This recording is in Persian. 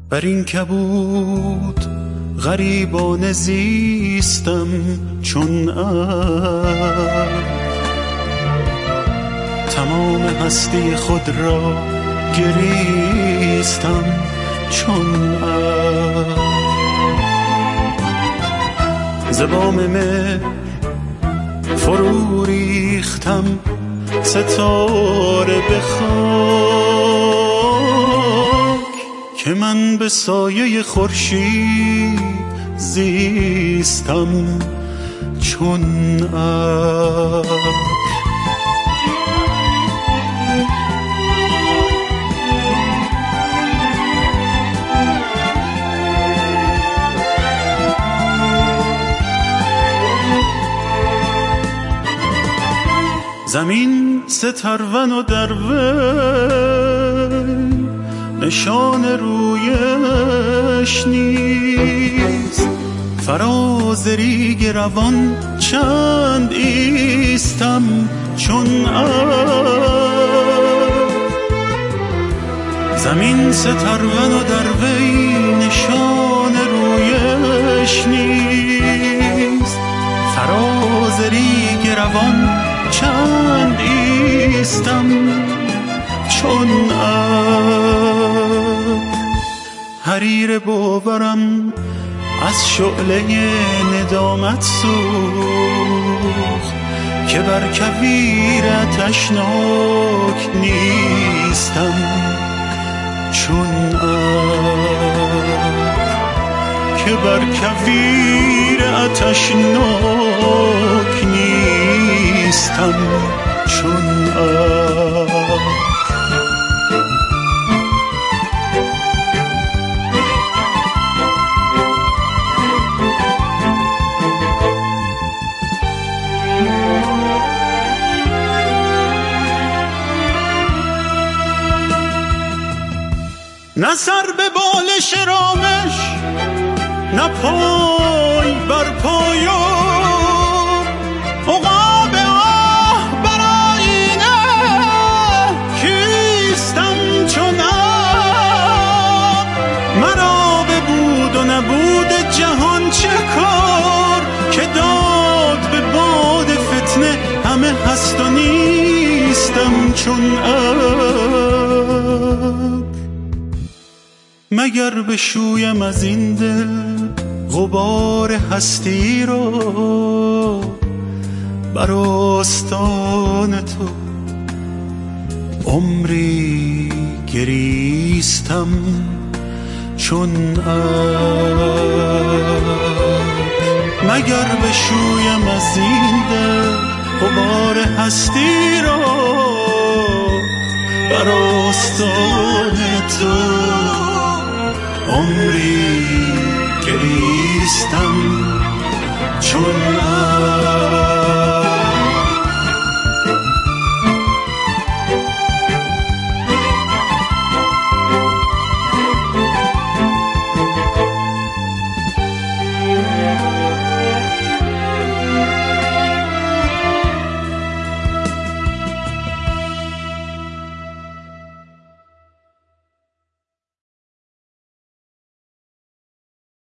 بر این کبود غریبانه زیستم چون تمام هستی خود را گریستم چون ز بام مهر فرو ریختم ستاره به خاک که من به سایه خورشید زیستم چون زمین سترون و در وی نشان رویش نیست فراز ریگ روان چند ایستم چون زمین سترون و در وی نشان رویش نیست فراز ریگ روان چند ایستم چون حریر باورم از شعله ندامت سوخت که بر کویر آتشناک نیستم چون که بر کویر آتشناک نیستم چون نه سر به بالش رامش نه پای بر پای عقاب آه بر آینه کیستم چون مرا به بود و نبود جهان چه کار که داد به باد فتنه همه هست و نیستم چون مگر بشویم از این دل غبار هستی را بر آستان تو عمری گریستم چون مگر بشویم از این دل غبار هستی را بر آستان تو عمری گریستم چون